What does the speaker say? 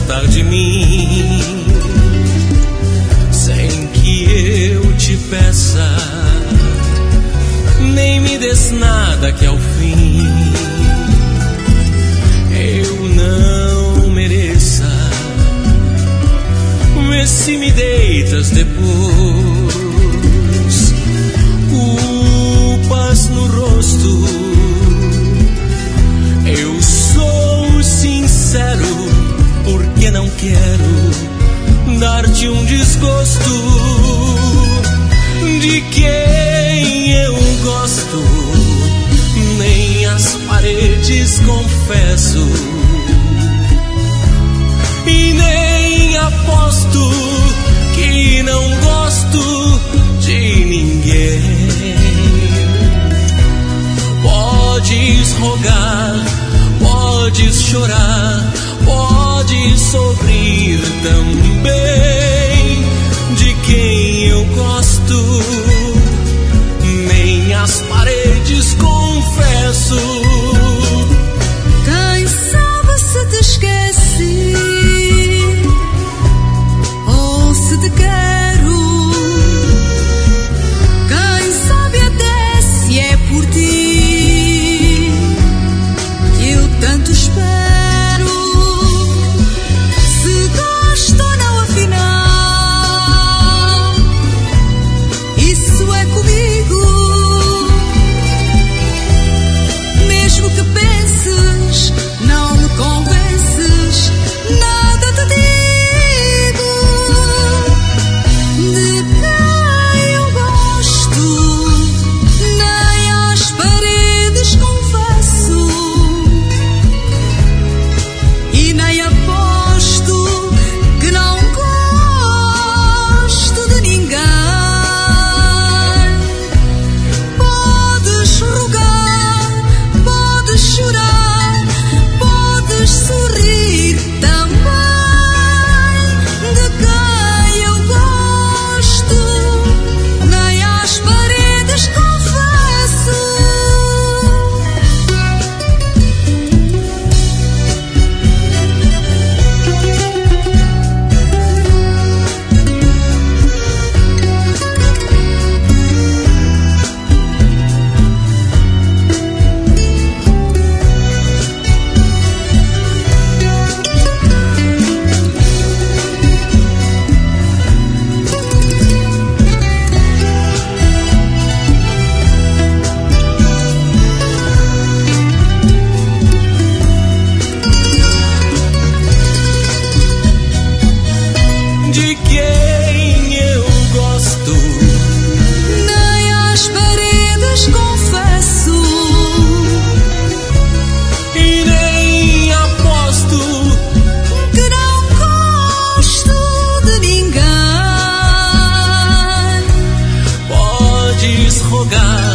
gostar de mim, sem que eu te peça, nem me des nada que ao fim eu não mereça. Vê se me deitas depois culpas no rosto. Eu sou sincero porque não quero dar-te um desgosto de quem eu gosto. Nem as paredes confesso e nem aposto que não gosto de ninguém. Podes rogar, podes chorar, podes sorrir também. De quem eu gosto, nem as paredes confesso. Quem sabe se te esqueci ou se te quero. Quem sabe até se é por ti que eu tanto espero. Se gosto ou não afinal, isso é comigo. Mesmo que penses, não me convences, nada te digo. De quem eu gosto, nem às paredes confesso e nem aposto que não gosto de ninguém. Podes rogar, podes chorar, podes sorrir também. De quem eu gosto, nem às paredes confesso. De quem eu gosto, Nem às paredes confesso e nem aposto que não gosto de ninguém. podes rogar,